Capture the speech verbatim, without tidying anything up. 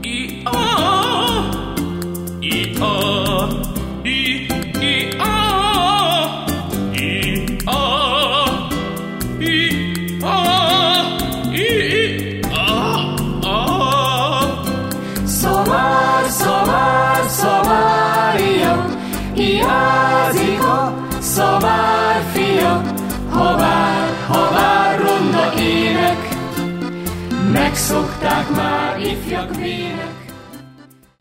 I-a, I-a, I-i-a, I-a, I-a, I-a. Szamár, szamár, szamária, hiányzik a szamár fia. Habár, habár ronda ének, megszokták már ifjak vének.